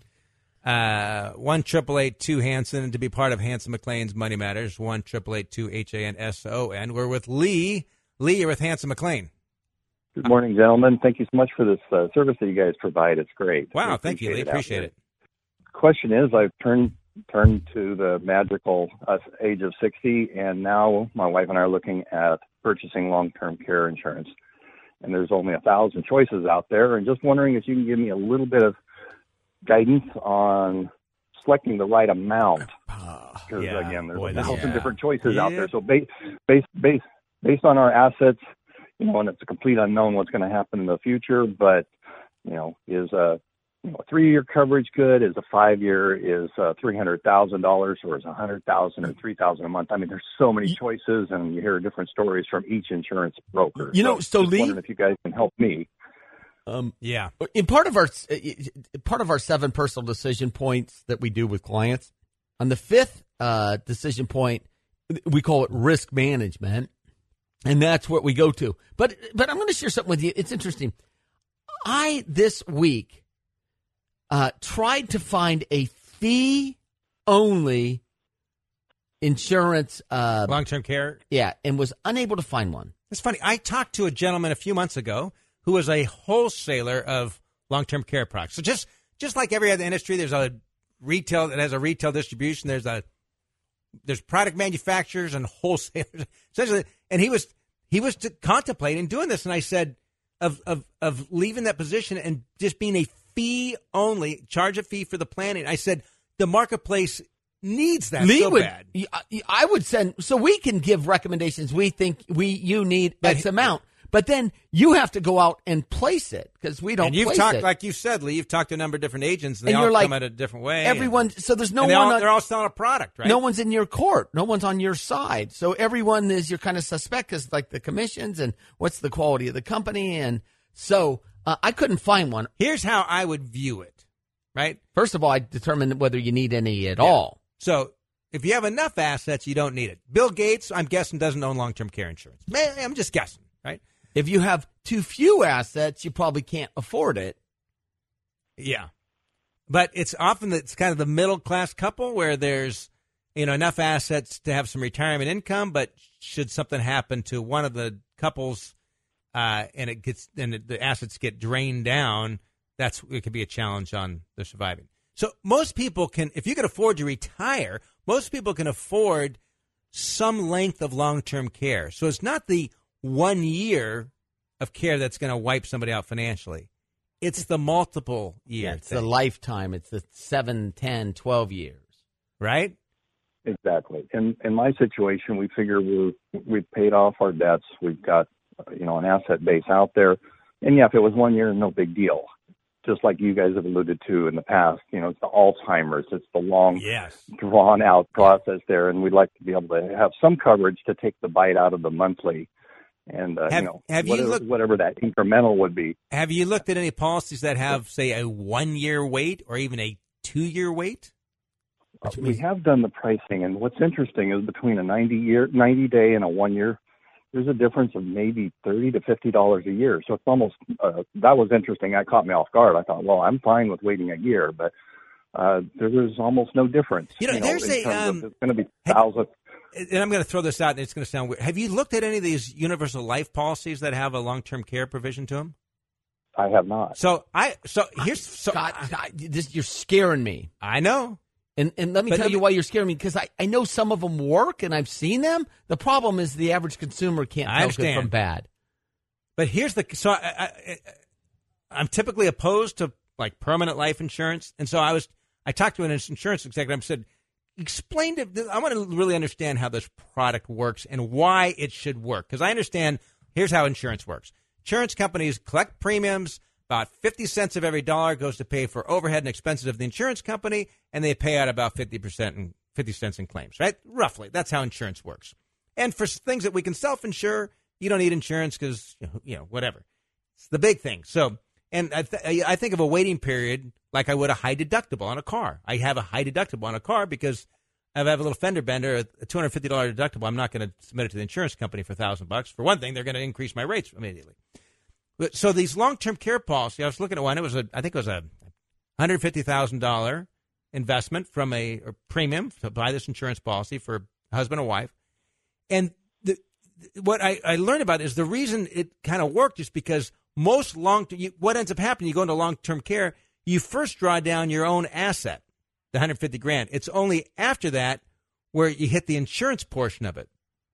Uh, one triple eight two Hanson to be part of Hanson McLean's Money Matters. One triple eight two H A N S O N. We're with Lee. Lee, you're with Hanson McLean. Good morning, gentlemen. Thank you so much for this uh, service that you guys provide. It's great. Wow, We thank you, Lee. out Appreciate there. it. Question is, I've turned turned to the magical uh, age of sixty, and now my wife and I are looking at purchasing long-term care insurance. And there's only a thousand choices out there, and just wondering if you can give me a little bit of guidance on selecting the right amount. Because yeah, again, there's boy, a this- thousand yeah. different choices out Yeah. there. So based based based based on our assets, you know, and it's a complete unknown what's going to happen in the future. But you know, is a you know three-year coverage good? Is a five-year? Is uh, three hundred thousand dollars, or is a hundred thousand or three thousand a month? I mean, there's so many choices, and you hear different stories from each insurance broker. You know, so just Lee- wondering if you guys can help me. Um, Yeah. in part of our part of our seven personal decision points that we do with clients, on the fifth uh, decision point, we call it risk management, and that's what we go to. But but I'm going to share something with you. It's interesting. I this week uh, tried to find a fee only insurance, uh, Long-term care. yeah, and was unable to find one. It's funny. I talked to a gentleman a few months ago who was a wholesaler of long-term care products. So just just like every other industry, there's a retail that has a retail distribution. There's a there's product manufacturers and wholesalers. Essentially, and he was he was to contemplating doing this, and I said of of of leaving that position and just being a fee only, charge a fee for the planning. I said the marketplace needs that Lee so would, bad. I- I would send, so we can give recommendations. We think we you need But X he- amount, but then you have to go out and place it because we don't. And you've place talked, it. like you said, Lee, you've talked to a number of different agents, and they And all you're like, come at a different way. everyone. So there's no and, and they one. all, on, they're all selling a product, right? No one's in your court. No one's on your side. So everyone is your kind of suspect because like the commissions and what's the quality of the company. And so Uh, I couldn't find one. Here's how I would view it, right? First of all, I determine whether you need any at yeah. all. So if you have enough assets, you don't need it. Bill Gates, I'm guessing, doesn't own long-term care insurance. I'm just guessing, right? If you have too few assets, you probably can't afford it. Yeah. But it's often it's kind of the middle-class couple where there's, you know, enough assets to have some retirement income, but should something happen to one of the couples uh, and it gets and the assets get drained down, that's it could be a challenge on the surviving. So most people can, if you can afford to retire, most people can afford some length of long-term care. So it's not the one year of care that's going to wipe somebody out financially. It's the multiple years. Yeah, it's thing. the lifetime. It's the seven, ten, twelve years. Right? Exactly. In in my situation, we figure we're, we've paid off our debts. We've got, you know, an asset base out there. And yeah, if it was one year, no big deal. Just like you guys have alluded to in the past, you know, it's the Alzheimer's. It's the long, yes. drawn out process there. And we'd like to be able to have some coverage to take the bite out of the monthly. And, uh, have, you know, have whatever, you looked, whatever that incremental would be. Have you looked at any policies that have, say, a one-year wait or even a two-year wait? Uh, we have done the pricing, and what's interesting is between a ninety-year, ninety-day and a one-year, there's a difference of maybe thirty to fifty dollars a year. So it's almost, uh, that was interesting. That caught me off guard. I thought, well, I'm fine with waiting a year, but uh, there's almost no difference. You know, you know there's a, um, of, it's going to be thousands. And I'm going to throw this out, and it's going to sound weird. Have you looked at any of these universal life policies that have a long-term care provision to them? I have not. So I so here's so God, God, this, you're scaring me. I know, and and let me but tell you why you're scaring me, because I, I know some of them work and I've seen them. The problem is the average consumer can't I tell understand. good from bad. But here's the so I, I, I'm typically opposed to like permanent life insurance, and so I was I talked to an insurance executive and said, explain to I want to really understand how this product works and why it should work, because I understand here's how insurance works. Insurance companies collect premiums. About fifty cents of every dollar goes to pay for overhead and expenses of the insurance company, and they pay out about fifty percent and fifty cents in claims, right? Roughly. That's how insurance works. And for things that we can self-insure, you don't need insurance because, you know, whatever. It's the big thing. So, and I, th- I think of a waiting period like I would a high deductible on a car. I have a high deductible on a car because if I have a little fender bender, a two hundred fifty dollars deductible, I'm not going to submit it to the insurance company for one thousand bucks. For one thing, they're going to increase my rates immediately. But, so these long-term care policy, I was looking at one. It was a, I think it was a one hundred fifty thousand dollars investment from a or premium to buy this insurance policy for husband and wife. And the, what I, I learned about is the reason it kind of worked is because most long you, what ends up happening, you go into long-term care, you first draw down your own asset, the one hundred fifty grand. It's only after that where you hit the insurance portion of it.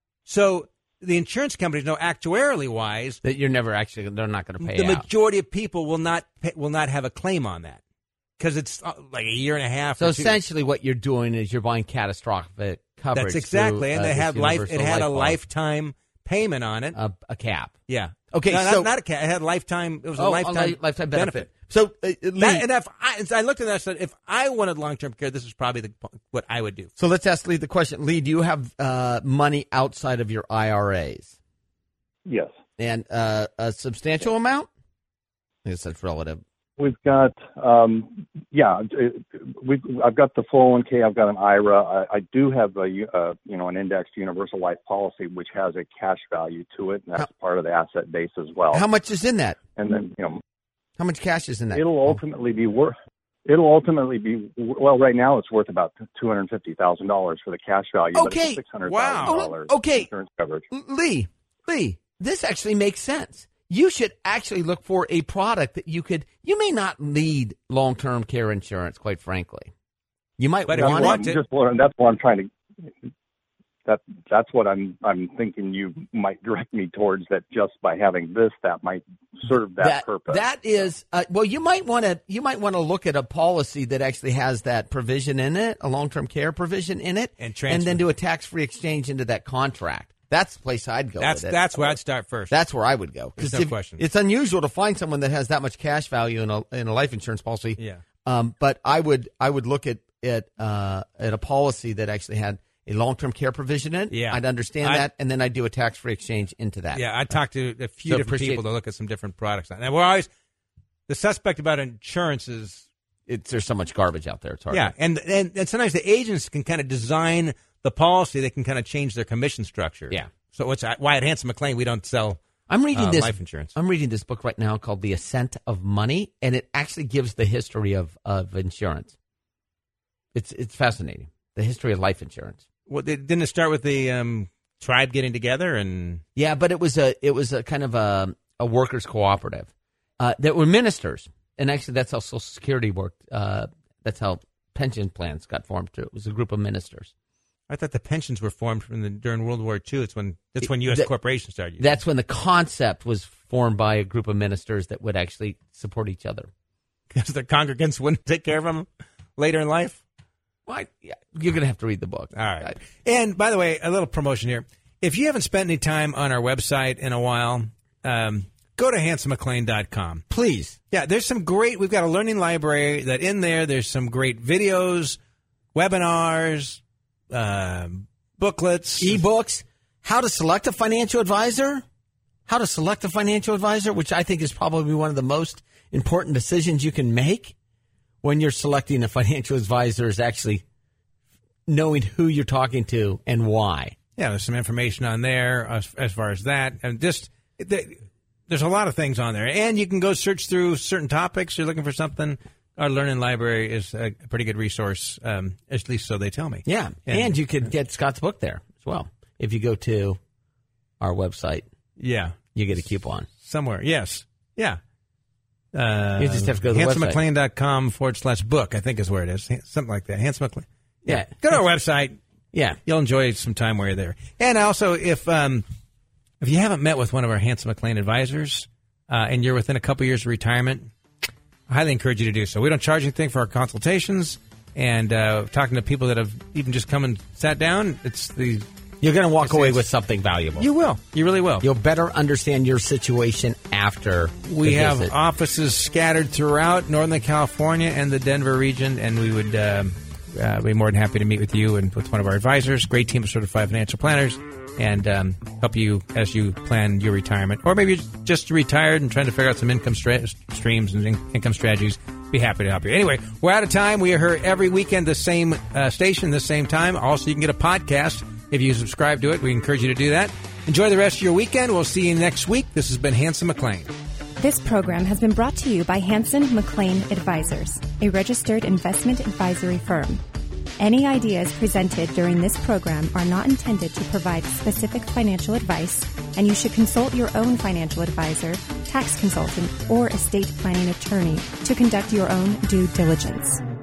So the insurance companies know actuarially wise that you're never actually they're not going to pay the out. Majority of people will not pay, will not have a claim on that because it's like a year and a half. So or two. essentially, what you're doing is you're buying catastrophic coverage. That's exactly, through, and uh, they had life. It had life a lifetime payment on it, a, a cap. Yeah. Okay. No, so not, not a cap. It had lifetime. It was a oh, lifetime a li- lifetime benefit. benefit. So uh, Lee, that, and if I, I looked at that, I said, if I wanted long term care, this is probably the, what I would do. So let's ask Lee the question. Lee, do you have uh, money outside of your I R As? Yes. And uh, a substantial amount? I guess that's relative. We've got, um, yeah, we I've got the four oh one k. I've got an I R A. I, I do have a, uh, you know, an indexed universal life policy which has a cash value to it, and that's how, part of the asset base as well. How much is in that? And then, you know, how much cash is in that? It'll ultimately be worth. It'll ultimately be well. Right now, it's worth about two hundred fifty thousand dollars for the cash value. Okay. But it's six hundred thousand dollars. Wow. Okay. Insurance coverage. Lee, Lee, this actually makes sense. You should actually look for a product that you could. You may not need long-term care insurance, quite frankly. You might but want, want it. Just, that's what I'm trying to. That that's what I'm I'm thinking you might direct me towards. That just by having this, that might serve that, that purpose. That is uh, well, you might want to you might want to look at a policy that actually has that provision in it, a long-term care provision in it, and, and then do a tax-free exchange into that contract. That's the place I'd go. That's with it. that's where I'd start first. That's where I would go. There's no question. It's unusual to find someone that has that much cash value in a in a life insurance policy. Yeah. Um, but I would I would look at at uh, at a policy that actually had a long-term care provision in it. Yeah. I'd understand I, that, and then I'd do a tax-free exchange into that. Yeah, I talked to a few so different people to look at some different products. And we're always the suspect about insurance is it's there's so much garbage out there. It's hard. Yeah, and, and and sometimes the agents can kind of design the policy. They can kind of change their commission structure. Yeah. So it's why at Hanson McClain we don't sell I'm reading uh, this life insurance. I'm reading this book right now called The Ascent of Money, and it actually gives the history of, of insurance. It's it's fascinating. The history of life insurance. Well, didn't it start with the um, tribe getting together and? Yeah, but it was a it was a kind of a, a workers' cooperative. Uh, that were ministers, and actually that's how Social Security worked. Uh, that's how pension plans got formed too. It was a group of ministers. I thought the pensions were formed from the, during World War Two. It's when that's when U S that, corporations started. That's when the concept was formed by a group of ministers that would actually support each other. Because the congregants wouldn't take care of them later in life. Well, yeah, you're going to have to read the book. All right. And by the way, a little promotion here. If you haven't spent any time on our website in a while, um, go to hanson mcclain dot com. Please. Yeah, there's some great, we've got a learning library that in there, there's some great videos, webinars, uh, booklets. E-books. How to select a financial advisor. How to select a financial advisor, which I think is probably one of the most important decisions you can make when you're selecting a financial advisor, is actually knowing who you're talking to and why. Yeah, there's some information on there as, as far as that. And just, there's a lot of things on there. And you can go search through certain topics. You're looking for something. Our learning library is a pretty good resource, um, at least so they tell me. Yeah, and, and you could get Scott's book there as well. If you go to our website, yeah, you get a coupon. Somewhere, yes. Yeah. Uh, you just have to go to the hanson website. mcclain dot com forward slash book, I think is where it is. Something like that. Hanson McClain. Yeah. yeah. Go to our website. Yeah. You'll enjoy some time while you're there. And also, if um, if you haven't met with one of our Hanson McClain advisors uh, and you're within a couple years of retirement, I highly encourage you to do so. We don't charge anything for our consultations, and uh, talking to people that have even just come and sat down, it's the you're going to walk away with something valuable. You will. You really will. You'll better understand your situation after we the have visit. offices scattered throughout Northern California and the Denver region, and we would um, uh, be more than happy to meet with you and with one of our advisors. Great team of certified financial planners, and um, help you as you plan your retirement. Or maybe you're just retired and trying to figure out some income stra- streams and in- income strategies. Be happy to help you. Anyway, we're out of time. We are here every weekend, the same uh, station, the same time. Also, you can get a podcast if you subscribe to it. We encourage you to do that. Enjoy the rest of your weekend. We'll see you next week. This has been Hanson McClain. This program has been brought to you by Hanson McClain Advisors, a registered investment advisory firm. Any ideas presented during this program are not intended to provide specific financial advice, and you should consult your own financial advisor, tax consultant, or estate planning attorney to conduct your own due diligence.